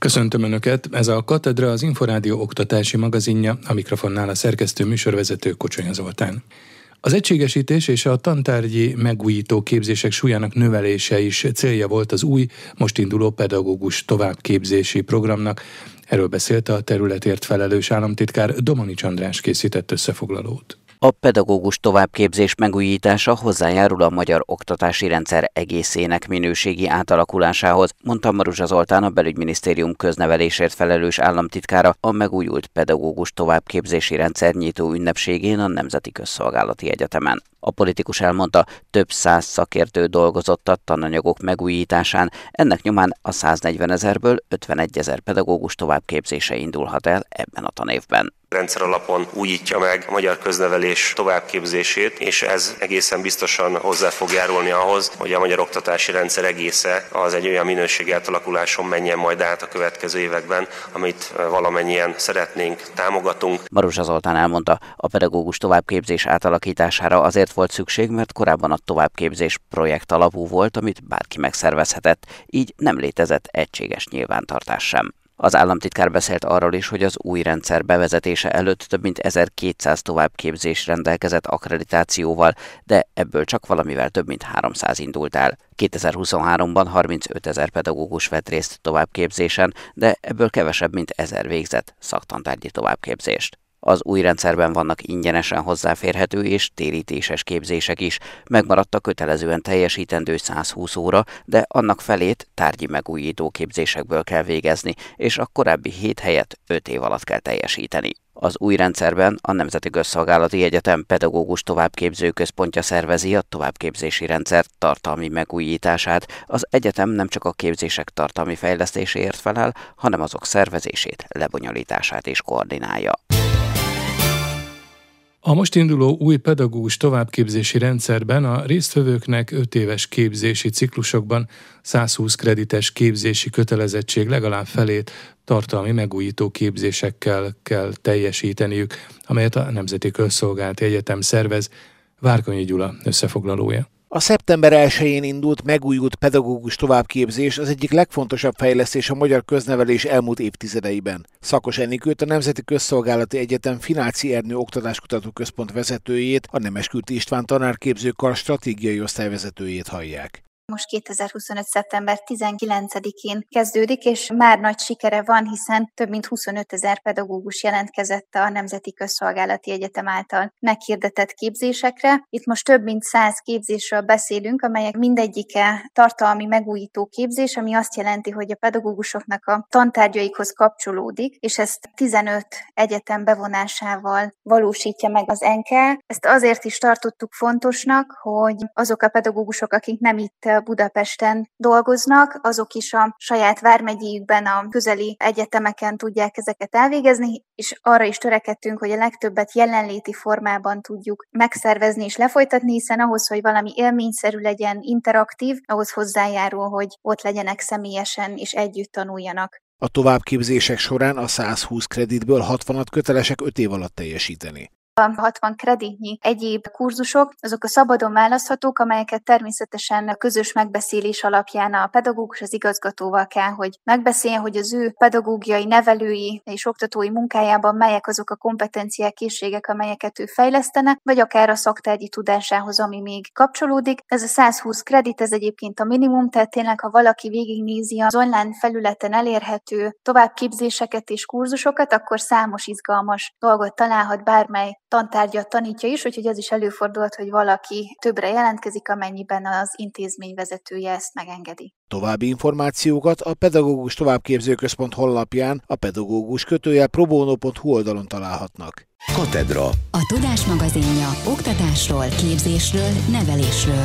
Köszöntöm Önöket, ez a Katedra, az Inforádió oktatási magazinja, a mikrofonnál a szerkesztő műsorvezető Kocsonya Zoltán. Az egységesítés és a tantárgyi megújító képzések súlyának növelése is célja volt az új, most induló pedagógus továbbképzési programnak. Erről beszélt a területért felelős államtitkár, Domanics András készített összefoglalót. A pedagógus továbbképzés megújítása hozzájárul a magyar oktatási rendszer egészének minőségi átalakulásához, mondta Maruzsa Zoltán, a Belügyminisztérium köznevelésért felelős államtitkára a megújult pedagógus továbbképzési rendszer nyitó ünnepségén a Nemzeti Közszolgálati Egyetemen. A politikus elmondta, több 100 szakértő dolgozott a tananyagok megújításán, ennek nyomán a 140 000-ből 51 000 pedagógus továbbképzése indulhat el ebben a tanévben. Rendszer alapon újítja meg a magyar köznevelés továbbképzését, és ez egészen biztosan hozzá fog járulni ahhoz, hogy a magyar oktatási rendszer egésze az egy olyan minőségi átalakuláson menjen majd át a következő években, amit valamennyien szeretnénk, támogatunk. Maruzsa Zoltán elmondta, a pedagógus továbbképzés átalakítására azért volt szükség, mert korábban a továbbképzés projekt alapú volt, amit bárki megszervezhetett, így nem létezett egységes nyilvántartás sem. Az államtitkár beszélt arról is, hogy az új rendszer bevezetése előtt több mint 1200 továbbképzés rendelkezett akkreditációval, de ebből csak valamivel több mint 300 indult el. 2023-ban 35 000 pedagógus vett részt továbbképzésen, de ebből kevesebb mint 1000 végzett szaktantárgyi továbbképzést. Az új rendszerben vannak ingyenesen hozzáférhető és térítéses képzések is, megmaradt a kötelezően teljesítendő 120 óra, de annak felét tárgyi megújító képzésekből kell végezni, és a korábbi 7 helyett 5 év alatt kell teljesíteni. Az új rendszerben a Nemzeti Közszolgálati Egyetem pedagógus továbbképző központja szervezi a továbbképzési rendszer tartalmi megújítását. Az egyetem nem csak a képzések tartalmi fejlesztéséért felel, hanem azok szervezését, lebonyolítását is koordinálja. A most induló új pedagógus továbbképzési rendszerben a résztvevőknek 5 éves képzési ciklusokban 120 kredites képzési kötelezettség legalább felét tartalmi megújító képzésekkel kell teljesíteniük, amelyet a Nemzeti Közszolgálati Egyetem szervez. Várkonyi Gyula összefoglalója. A szeptember 1-én indult megújult pedagógus továbbképzés az egyik legfontosabb fejlesztés a magyar köznevelés elmúlt évtizedeiben. Szakos Enikőt, a Nemzeti Közszolgálati Egyetem Fináci Ernő Oktatáskutató Központ vezetőjét, a Nemeskürti István tanárképző kar stratégiai osztályvezetőjét hallják. Most 2025. szeptember 19-én kezdődik, és már nagy sikere van, hiszen több mint 25 000 pedagógus jelentkezett a Nemzeti Közszolgálati Egyetem által meghirdetett képzésekre. Itt most több mint 100 képzésről beszélünk, amelyek mindegyike tartalmi megújító képzés, ami azt jelenti, hogy a pedagógusoknak a tantárgyaikhoz kapcsolódik, és ezt 15 egyetem bevonásával valósítja meg az NKE. Ezt azért is tartottuk fontosnak, hogy azok a pedagógusok, akik nem itt Budapesten dolgoznak, azok is a saját vármegyéjükben, a közeli egyetemeken tudják ezeket elvégezni, és arra is törekedtünk, hogy a legtöbbet jelenléti formában tudjuk megszervezni és lefolytatni, hiszen ahhoz, hogy valami élményszerű legyen, interaktív, ahhoz hozzájárul, hogy ott legyenek személyesen és együtt tanuljanak. A továbbképzések során a 120 kreditből 60-at kötelesek 5 év alatt teljesíteni. A 60 kreditnyi egyéb kurzusok, azok a szabadon választhatók, amelyeket természetesen a közös megbeszélés alapján a pedagógus az igazgatóval kell, hogy megbeszéljen, hogy az ő pedagógiai, nevelői és oktatói munkájában melyek azok a kompetenciák, készségek, amelyeket ő fejlesztene, vagy akár a szaktárgyi tudásához, ami még kapcsolódik. Ez a 120 kredit, ez egyébként a minimum, tehát tényleg, ha valaki végignézi az online felületen elérhető továbbképzéseket és kurzusokat, akkor számos izgalmas dolgot találhat, bármely tantárgyat tanítja is, úgyhogy az is előfordulhat, hogy valaki többre jelentkezik, amennyiben az intézmény vezetője ezt megengedi. További információkat a Pedagógus Továbbképző Központ honlapján, a pedagógus-probono.hu oldalon találhatnak. Katedra. A tudás magazinja oktatásról, képzésről, nevelésről.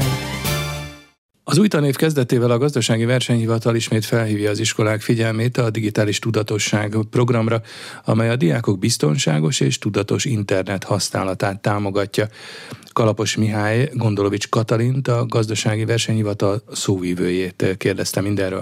Az új tanév kezdetével a Gazdasági Versenyhivatal ismét felhívja az iskolák figyelmét a digitális tudatosság programra, amely a diákok biztonságos és tudatos internet használatát támogatja. Kalapos Mihály Gondolovics Katalint, a Gazdasági Versenyhivatal szóvívőjét kérdezte mindenről.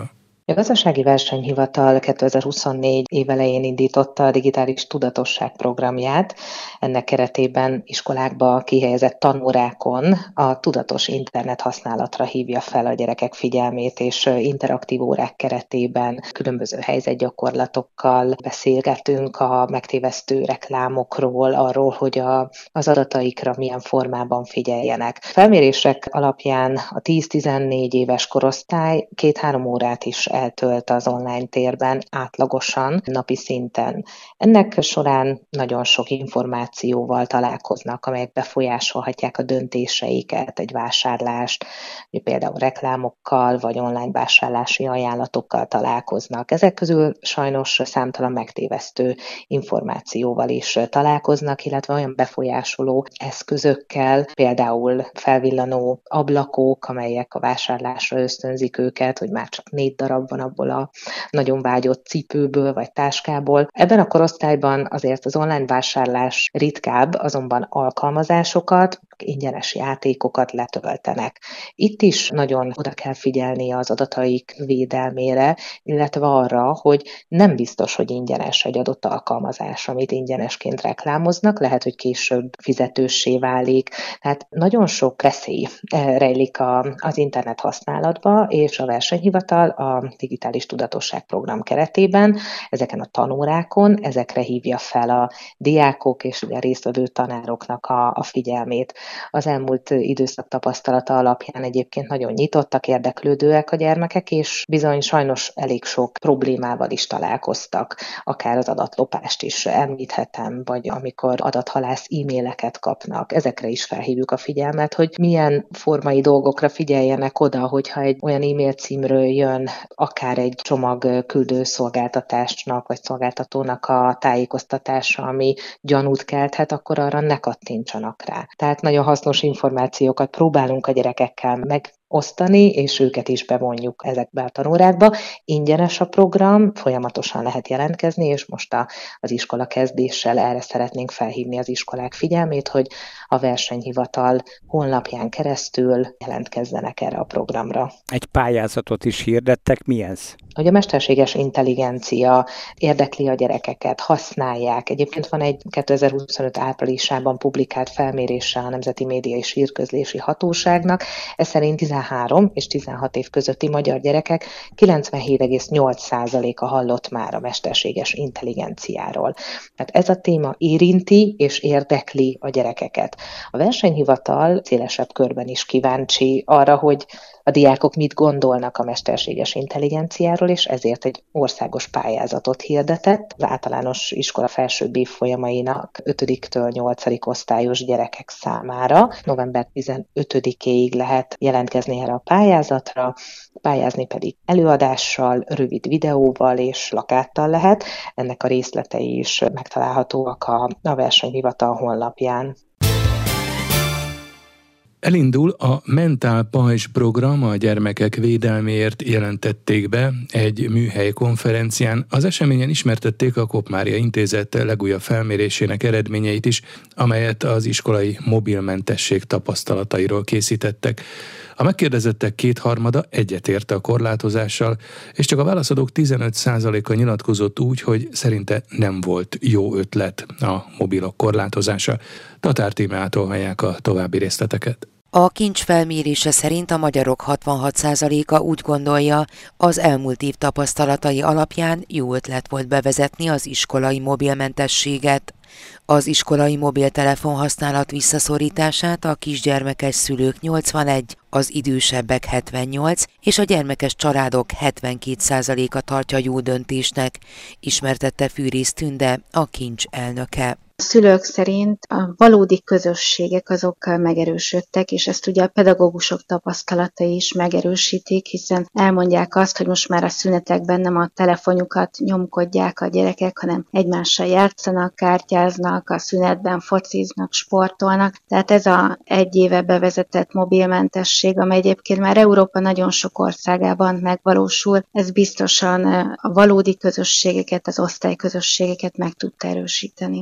A Gazdasági Versenyhivatal 2024 év elején indította a digitális tudatosság programját. Ennek keretében iskolákba kihelyezett tanórákon a tudatos internet használatra hívja fel a gyerekek figyelmét, és interaktív órák keretében különböző helyzetgyakorlatokkal beszélgetünk a megtévesztő reklámokról, arról, hogy az adataikra milyen formában figyeljenek. Felmérések alapján a 10-14 éves korosztály 2-3 órát is eltölt az online térben átlagosan napi szinten. Ennek során nagyon sok információval találkoznak, amelyek befolyásolhatják a döntéseiket, egy vásárlást, például reklámokkal vagy online vásárlási ajánlatokkal találkoznak. Ezek közül sajnos számtalan megtévesztő információval is találkoznak, illetve olyan befolyásoló eszközökkel, például felvillanó ablakok, amelyek a vásárlásra ösztönzik őket, hogy már csak 4 darab van abból a nagyon vágyott cipőből vagy táskából. Ebben a korosztályban azért az online vásárlás ritkább, azonban alkalmazásokat, ingyenes játékokat letöltenek. Itt is nagyon oda kell figyelni az adataik védelmére, illetve arra, hogy nem biztos, hogy ingyenes egy adott alkalmazás, amit ingyenesként reklámoznak, lehet, hogy később fizetőssé válik. Tehát nagyon sok veszély rejlik az internet használatba, és a versenyhivatal a digitális tudatosság program keretében ezeken a tanórákon, ezekre hívja fel a diákok és ugye résztvevő tanároknak a figyelmét. Az elmúlt időszak tapasztalata alapján egyébként nagyon nyitottak, érdeklődőek a gyermekek, és bizony sajnos elég sok problémával is találkoztak. Akár az adatlopást is említhetem, vagy amikor adathalász e-maileket kapnak. Ezekre is felhívjuk a figyelmet, hogy milyen formai dolgokra figyeljenek oda, hogyha egy olyan e-mail címről jön akár egy csomag küldő szolgáltatásnak, vagy szolgáltatónak a tájékoztatása, ami gyanút kelthet, akkor arra ne kattintsanak rá. Tehát nagyon hasznos információkat próbálunk a gyerekekkel megosztani, és őket is bevonjuk ezekbe a tanórákba. Ingyenes a program, folyamatosan lehet jelentkezni, és most az iskola kezdéssel erre szeretnénk felhívni az iskolák figyelmét, hogy a versenyhivatal honlapján keresztül jelentkezzenek erre a programra. Egy pályázatot is hirdettek, mi ez? Hogy a mesterséges intelligencia érdekli a gyerekeket, használják. Egyébként van egy 2025 áprilisában publikált felmérése a Nemzeti Média és Hírközlési Hatóságnak. Ez szerint 13 és 16 év közötti magyar gyerekek 97,8%-a hallott már a mesterséges intelligenciáról. Tehát ez a téma érinti és érdekli a gyerekeket. A versenyhivatal szélesebb körben is kíváncsi arra, hogy a diákok mit gondolnak a mesterséges intelligenciáról, és ezért egy országos pályázatot hirdetett az általános iskola felsőbb évfolyamainak 5-től 8. osztályos gyerekek számára. November 15-éig lehet jelentkezni erre a pályázatra, pályázni pedig előadással, rövid videóval és plakáttal lehet. Ennek a részletei is megtalálhatóak a versenyhivatal honlapján. Elindul a Mentál Pajzs program, a gyermekek védelméért jelentették be egy műhely konferencián. Az eseményen ismertették a Koppmária Intézet legújabb felmérésének eredményeit is, amelyet az iskolai mobilmentesség tapasztalatairól készítettek. A megkérdezettek 2/3 egyetért a korlátozással, és csak a válaszadók 15%-a nyilatkozott úgy, hogy szerinte nem volt jó ötlet a mobilok korlátozása. Tatár Tímeától hallják a további részleteket. A kincs felmérése szerint a magyarok 66%-a úgy gondolja, az elmúlt év tapasztalatai alapján jó ötlet volt bevezetni az iskolai mobilmentességet. Az iskolai mobiltelefon használat visszaszorítását a kisgyermekes szülők 81, az idősebbek 78 és a gyermekes családok 72%-a tartja jó döntésnek, ismertette Fűrész Tünde, a kincs elnöke. A szülők szerint a valódi közösségek azok megerősödtek, és ezt ugye a pedagógusok tapasztalatai is megerősítik, hiszen elmondják azt, hogy most már a szünetekben nem a telefonjukat nyomkodják a gyerekek, hanem egymással játszanak, kártyáznak, a szünetben fociznak, sportolnak. Tehát ez a 1 éve bevezetett mobilmentesség, amely egyébként már Európa nagyon sok országában megvalósul, ez biztosan a valódi közösségeket, az osztályközösségeket meg tudta erősíteni. A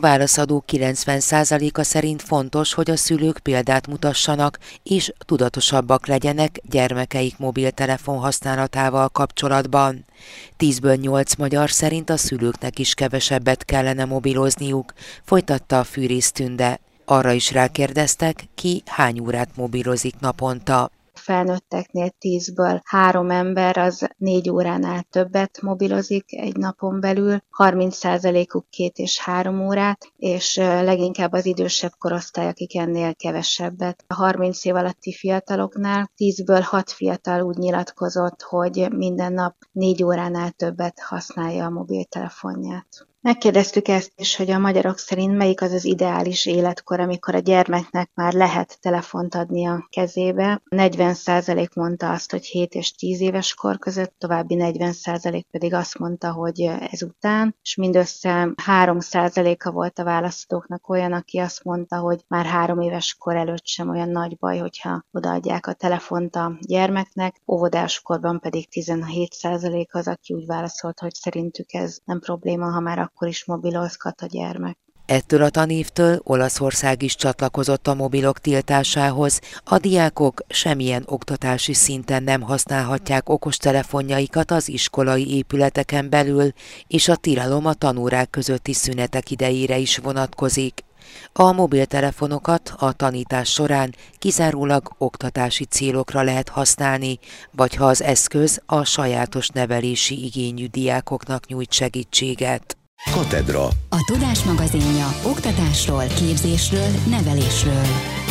válaszadók 90%-a szerint fontos, hogy a szülők példát mutassanak, és tudatosabbak legyenek gyermekeik mobiltelefon használatával kapcsolatban. 10-ből 8 magyar szerint a szülőknek is kevesebbet kellene mobilozniuk, folytatta a Fűrész Tünde. Arra is rákérdeztek, ki hány órát mobilozik naponta. Felnőtteknél 10-ből 3 ember az 4 óránál többet mobilozik egy napon belül, 30%-uk 2 és 3 órát, és leginkább az idősebb korosztály, akik ennél kevesebbet. A 30 év alatti fiataloknál 10-ből 6 fiatal úgy nyilatkozott, hogy minden nap 4 óránál többet használja a mobiltelefonját. Megkérdeztük ezt is, hogy a magyarok szerint melyik az az ideális életkor, amikor a gyermeknek már lehet telefont adni a kezébe. 40% mondta azt, hogy 7 és 10 éves kor között, további 40% pedig azt mondta, hogy ezután, és mindössze 3%-a volt a választóknak olyan, aki azt mondta, hogy már 3 éves kor előtt sem olyan nagy baj, hogyha odaadják a telefont a gyermeknek, óvodás korban pedig 17% az, aki úgy válaszolt, hogy szerintük ez nem probléma, ha már akkor is mobilozgat a gyermek. Ettől a tanévtől Olaszország is csatlakozott a mobilok tiltásához. A diákok semmilyen oktatási szinten nem használhatják okostelefonjaikat az iskolai épületeken belül, és a tilalom a tanórák közötti szünetek idejére is vonatkozik. A mobiltelefonokat a tanítás során kizárólag oktatási célokra lehet használni, vagy ha az eszköz a sajátos nevelési igényű diákoknak nyújt segítséget. Katedra. A Tudás magazinja oktatásról, képzésről, nevelésről.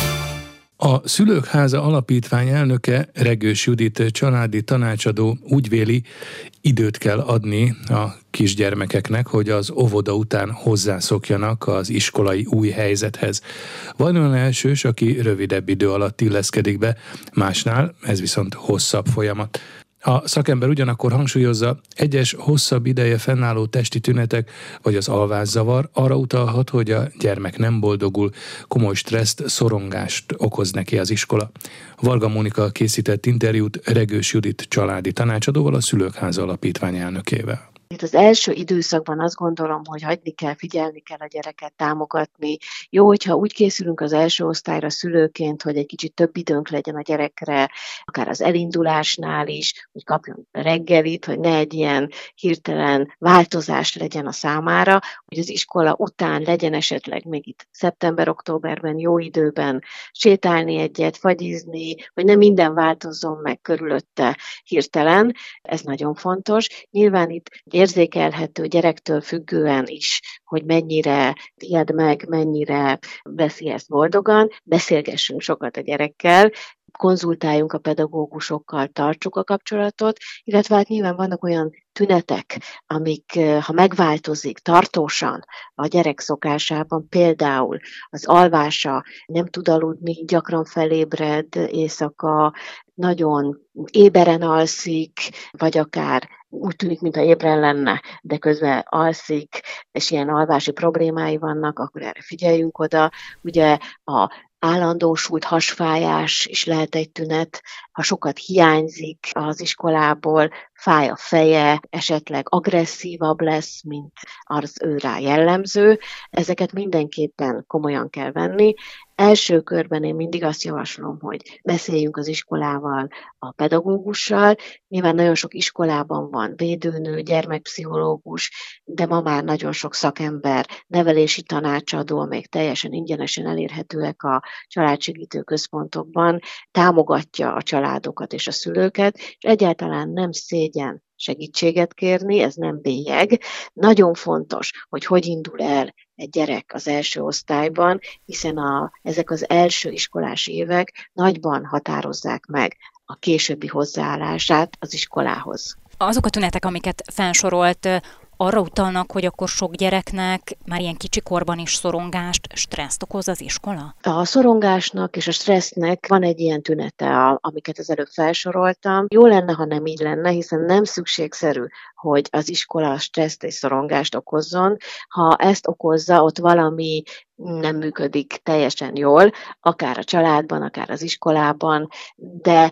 A Szülők Háza Alapítvány elnöke, Regős Judit családi tanácsadó úgy véli, időt kell adni a kisgyermekeknek, hogy az óvoda után hozzászokjanak az iskolai új helyzethez. Van olyan elsős, aki rövidebb idő alatt illeszkedik be, másnál ez viszont hosszabb folyamat. A szakember ugyanakkor hangsúlyozza, egyes hosszabb ideje fennálló testi tünetek vagy az alvászavar arra utalhat, hogy a gyermek nem boldogul, komoly stresszt, szorongást okoz neki az iskola. Varga Mónika készített interjút Regős Judit családi tanácsadóval, a Szülők Háza Alapítvány elnökével. Itt az első időszakban azt gondolom, hogy hagyni kell, figyelni kell a gyereket, támogatni. Jó, hogyha úgy készülünk az első osztályra szülőként, hogy egy kicsit több időnk legyen a gyerekre, akár az elindulásnál is, hogy kapjon reggelit, hogy ne egy ilyen hirtelen változás legyen a számára, hogy az iskola után legyen esetleg még itt szeptember-októberben jó időben sétálni egyet, fagyizni, hogy ne minden változzon meg körülötte hirtelen. Ez nagyon fontos. Nyilván itt érzékelhető gyerektől függően is, hogy mennyire ijed meg, mennyire veszi ezt boldogan, beszélgessünk sokat a gyerekkel, konzultáljunk a pedagógusokkal, tartsuk a kapcsolatot, illetve hát nyilván vannak olyan tünetek, amik, ha megváltozik tartósan a gyerek szokásában, például az alvása, nem tud aludni, gyakran felébred éjszaka, nagyon éberen alszik, vagy akár úgy tűnik, mintha ébren lenne, de közben alszik, és ilyen alvási problémái vannak, akkor erre figyeljünk oda. Ugye a állandósult hasfájás is lehet egy tünet, ha sokat hiányzik az iskolából, fáj a feje, esetleg agresszívabb lesz, mint az ő rá jellemző. Ezeket mindenképpen komolyan kell venni. Első körben én mindig azt javaslom, hogy beszéljünk az iskolával, a pedagógussal. Nyilván nagyon sok iskolában van védőnő, gyermekpszichológus, de ma már nagyon sok szakember, nevelési tanácsadó, még teljesen ingyenesen elérhetőek a családsegítő központokban, támogatja a családokat és a szülőket, és egyáltalán nem szégyen segítséget kérni, ez nem bélyeg. Nagyon fontos, hogy indul el egy gyerek az első osztályban, hiszen ezek az első iskolás évek nagyban határozzák meg a későbbi hozzáállását az iskolához. Azok a tünetek, amiket fensorolt, arra utalnak, hogy akkor sok gyereknek már ilyen kicsi korban is szorongást, stresszt okoz az iskola? A szorongásnak és a stressznek van egy ilyen tünete, amiket az előbb felsoroltam. Jó lenne, ha nem így lenne, hiszen nem szükségszerű, hogy az iskola stresszt és szorongást okozzon. Ha ezt okozza, ott valami nem működik teljesen jól, akár a családban, akár az iskolában, de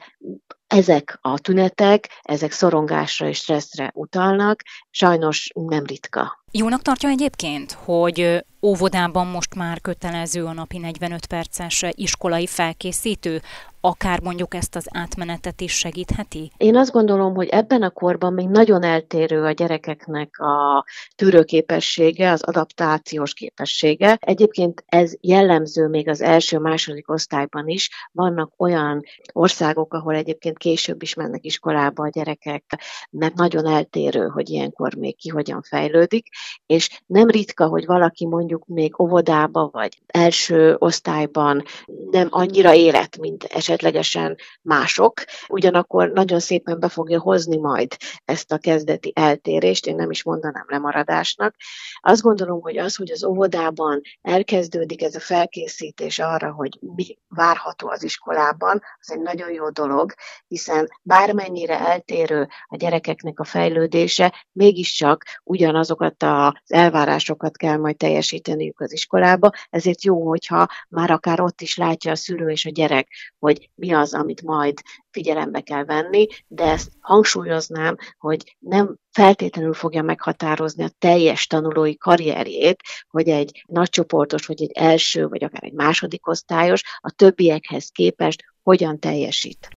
ezek a tünetek, ezek szorongásra és stresszre utalnak, sajnos nem ritka. Jónak tartja egyébként, hogy óvodában most már kötelező a napi 45 perces iskolai felkészítő, akár mondjuk ezt az átmenetet is segítheti? Én azt gondolom, hogy ebben a korban még nagyon eltérő a gyerekeknek a tűrőképessége, az adaptációs képessége. Egyébként ez jellemző még az első-második osztályban is. Vannak olyan országok, ahol egyébként később is mennek iskolába a gyerekek, mert nagyon eltérő, hogy ilyenkor még ki hogyan fejlődik, és nem ritka, hogy valaki mondjuk még óvodába vagy első osztályban nem annyira érett, mint esetlegesen mások, ugyanakkor nagyon szépen be fogja hozni majd ezt a kezdeti eltérést, én nem is mondanám lemaradásnak. Azt gondolom, hogy hogy az óvodában elkezdődik ez a felkészítés arra, hogy mi várható az iskolában, az egy nagyon jó dolog, hiszen bármennyire eltérő a gyerekeknek a fejlődése, mégiscsak ugyanazokat az elvárásokat kell majd teljesíteniük az iskolába, ezért jó, hogyha már akár ott is látja a szülő és a gyerek, hogy mi az, amit majd figyelembe kell venni, de ezt hangsúlyoznám, hogy nem feltétlenül fogja meghatározni a teljes tanulói karrierjét, hogy egy nagycsoportos, vagy egy első, vagy akár egy második osztályos a többiekhez képest hogyan teljesít.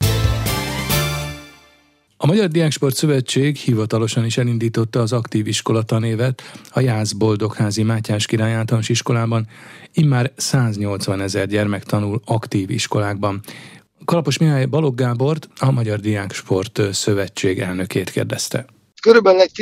A Magyar Diáksport Szövetség hivatalosan is elindította az aktív iskola tanévet a Jász Boldogházi Mátyás Király Általános Iskolában. Immár 180 000 gyermek tanul aktív iskolákban. Kalapos Mihály Balogh Gábort, a Magyar Diáksport Szövetség elnökét kérdezte. Körülbelül egy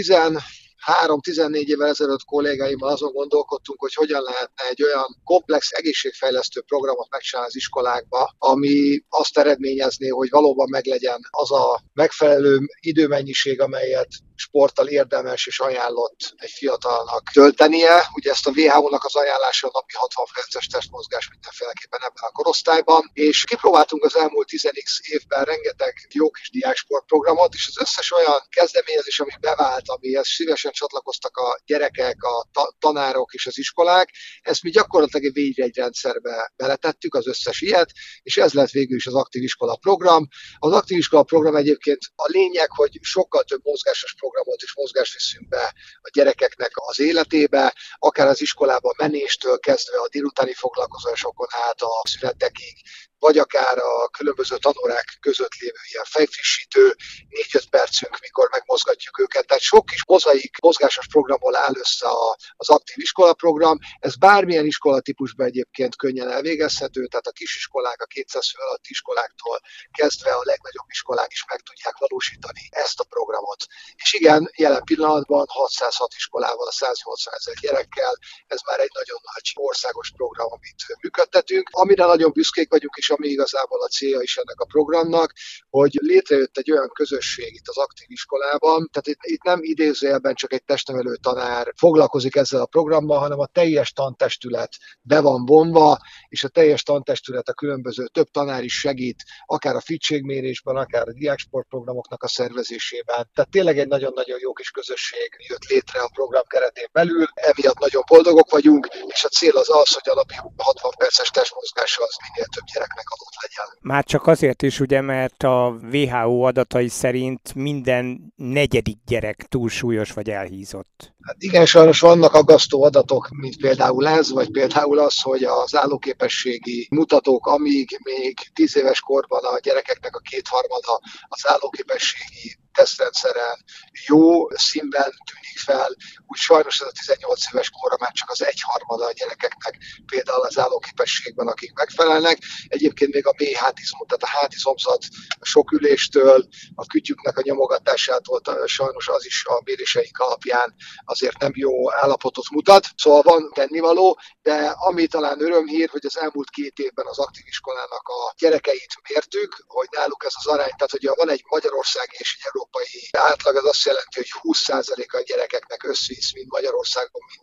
13-14 évvel ezelőtt kollégáimmal azon gondolkodtunk, hogy hogyan lehetne egy olyan komplex egészségfejlesztő programot megcsinálni az iskolákba, ami azt eredményezné, hogy valóban meglegyen az a megfelelő időmennyiség, amelyet sporttal érdemes és ajánlott egy fiatalnak töltenie. Ugye ezt a WHO-nak az ajánlása a napi 60 perces testmozgás mindenféleképpen ebben a korosztályban, és kipróbáltunk az elmúlt 10x évben rengeteg jó kis diáksportprogramot, és az összes olyan kezdeményezés, ami bevált, amihez szívesen csatlakoztak a gyerekek, a tanárok és az iskolák, ezt mi gyakorlatilag egy rendszerbe beletettük, az összes ilyet, és ez lett végül is az aktív iskola program. Az aktív iskola program egyébként a lényeg, hogy sokkal több mozgásos programot és mozgást viszünk be a gyerekeknek az életébe, akár az iskolában menéstől kezdve a délutáni foglalkozásokon át a szünetekig, vagy akár a különböző tanórák között lévő ilyen fejfrissítő 4-5 percünk, mikor megmozgatjuk őket. Tehát sok kis mozaik mozgásos programból áll össze az aktív iskola program. Ez bármilyen iskolatípusban egyébként könnyen elvégezhető, tehát a kisiskolák, a 200 fő alatti iskoláktól kezdve a legnagyobb iskolák is meg tudják valósítani ezt a programot. És igen, jelen pillanatban 606 iskolával, a 180 000 gyerekkel, ez már egy nagyon nagy országos program, amit működtetünk. Amire nagyon büszkék vagyunk, és ami igazából a célja is ennek a programnak, hogy létrejött egy olyan közösség itt az aktív iskolában, tehát itt nem idézőjelben csak egy testnevelő tanár foglalkozik ezzel a programmal, hanem a teljes tantestület be van vonva, és a teljes tantestület a különböző több tanár is segít, akár a fittségmérésben, akár a diáksportprogramoknak a szervezésében. Tehát tényleg egy nagyon-nagyon jó kis közösség jött létre a program keretén belül, emiatt nagyon boldogok vagyunk, és a cél az, hogy a napi 60 perces testmozgás az minél több gyereknek adott legyen. Már csak azért is, ugye, mert a WHO adatai szerint minden 4. gyerek túlsúlyos vagy elhízott. Hát igen, sajnos vannak aggasztó adatok, mint például ez, vagy például az, hogy az állóképességi mutatók, amíg még 10 éves korban a gyerekeknek a 2/3 az állóképességi tesztrendszeren jó színben tűnik fel, úgy sajnos ez a 18 éves korra már csak az 1/3 a gyerekeknek például az állóképességben, akik megfelelnek. Egyébként még a mély hátizom, tehát a hátizomzat a sok üléstől, a kütyüknek a nyomogatásától sajnos az is a méréseink alapján azért nem jó állapotot mutat. Szóval van tennivaló, de ami talán örömhír, hogy az elmúlt 2 évben az aktív iskolának a gyerekeit mértük, hogy náluk ez az arány, tehát hogy van egy magyarországi és egy európai átlag, az azt jelenti, hogy 20% a gyerekeknek összvisz mind Magyarországon, mind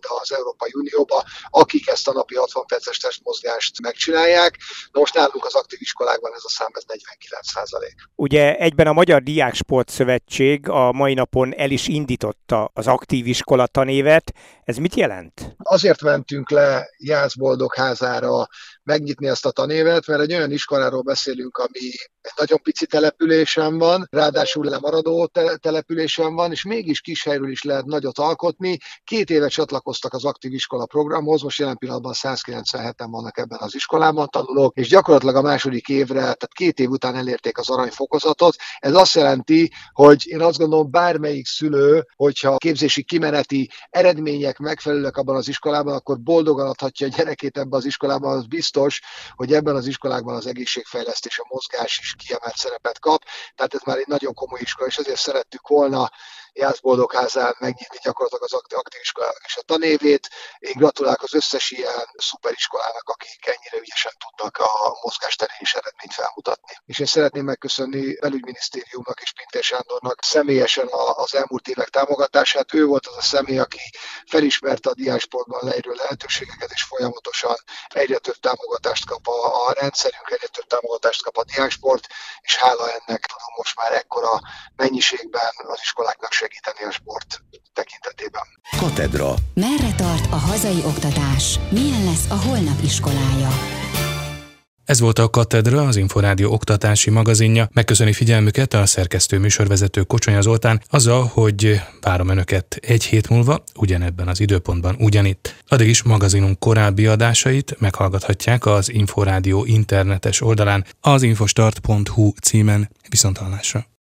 de az Európai Unióba, akik ezt a napi 60 perces testmozgást megcsinálják. De most nálunk az aktív iskolákban ez a szám, ez 49%. Ugye egyben a Magyar Diáksport Szövetség a mai napon el is indította az aktív iskola tanévet. Ez mit jelent? Azért mentünk le Jász-Boldogházára megnyitni ezt a tanévet, mert egy olyan iskoláról beszélünk, ami egy nagyon pici településen van, ráadásul lemaradó településen van, és mégis kis helyről is lehet nagyot alkotni. 2 éve csatlakoztak az aktív iskola programhoz, most jelen pillanatban 197-en vannak ebben az iskolában tanulók, és gyakorlatilag a második évre, tehát 2 év után elérték az aranyfokozatot. Ez azt jelenti, hogy én azt gondolom, bármelyik szülő, hogyha képzési kimeneti eredmények megfelelőek abban az iskolában, akkor boldogan adhatja a gyerekét ebben az iskolában, az biztos, hogy ebben az iskolákban az egészségfejlesztés, a mozgás is kiemelt szerepet kap. Tehát ez már egy nagyon komoly iskola, és ezért szerettük volna Jász-Boldogházára megnyitni gyakorlatilag az aktív iskolának és a tanévét. Én gratulálok az összes ilyen szuperiskolának, akik ennyire ügyesen tudnak a mozgásterén is eredményt felmutatni. És én szeretném megköszönni belügyminisztériumnak és Pintér Sándornak személyesen az elmúlt évek támogatását. Ő volt az a személy, aki felismerte a diáksportban leírő lehetőségeket, és folyamatosan egyre több támogatást kap a rendszerünk, egyre több támogatást kap a diáksport, és hála ennek tudom most már ekkora mennyiségben az iskoláknak segíteni a sport tekintetében. Katedra. Merre tart a hazai oktatás? Milyen lesz a holnap iskolája? Ez volt a Katedra, az Inforádió oktatási magazinja. Megköszöni figyelmüket a szerkesztő műsorvezető Kocsonya Zoltán, azzal, hogy várom Önöket egy hét múlva, ugyanebben az időpontban, ugyanitt. Addig is magazinunk korábbi adásait meghallgathatják az Inforádió internetes oldalán, az infostart.hu címen. Viszonthallásra.